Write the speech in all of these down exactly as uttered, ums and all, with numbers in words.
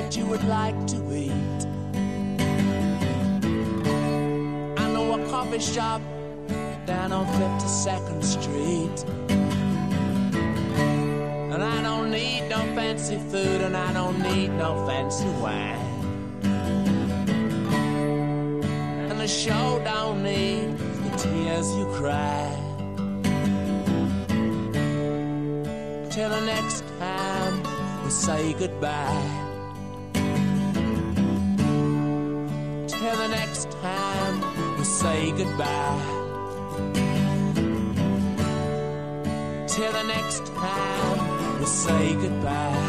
that you would like to eat. I know a coffee shop down on fifty-second Street. And I don't need no fancy food, and I don't need no fancy wine. And the show don't need the tears you cry. Till the next time we say goodbye. Till the next time we say goodbye. Till the next time we say goodbye.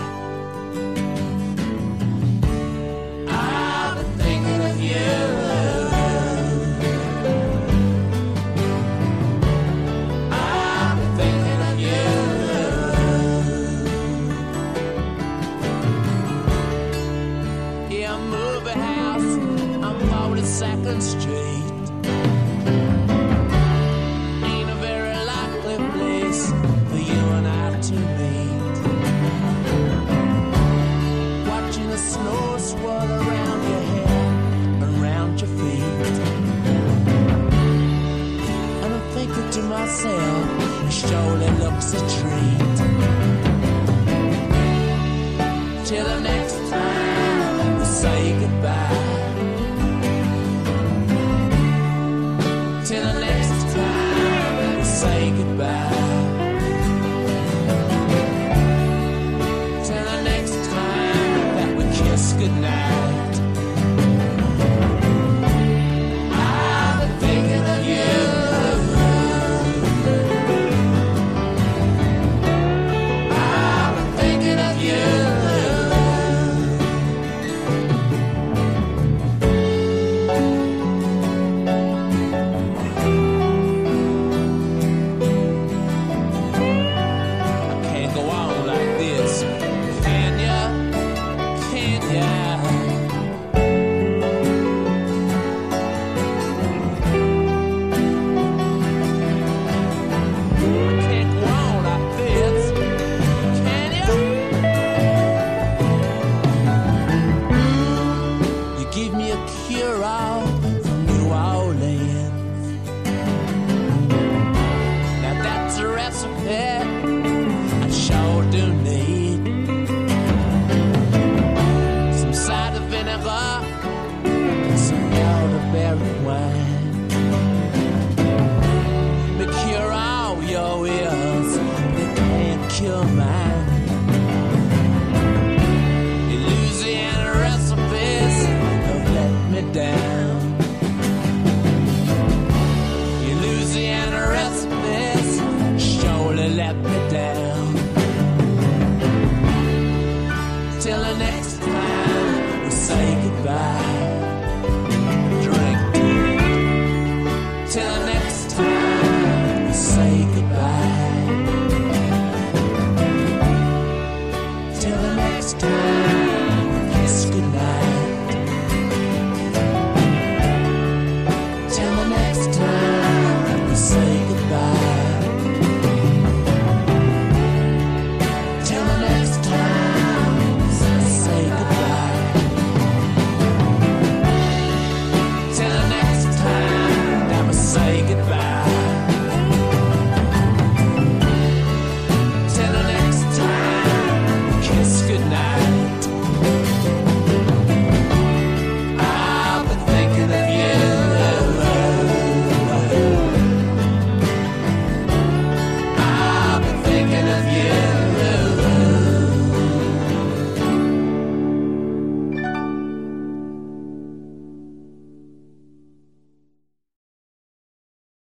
I've been thinking of you. I've been thinking of you. Yeah, a movie house on forty-second Street. Ain't a very likely place for you and I to meet. Watching the snow swirl around your hair and around your feet. And I'm thinking to myself, it surely looks a treat. Till the next time we say goodbye. Till the next time we say goodbye. Till the next time that we kiss goodnight. I've been thinking of you. I've been thinking of you. I can't go on like this. Can ya? Can ya? I can't go on like this. Can ya? You give me a cure-all from New Orleans. Now that's a recipe I sure do need. Some cider vinegar and some elderberry wine. Me cure all your ills, they can't cure mine. Your Louisiana recipes have let me down. Your Louisiana recipes surely let me down. Till the next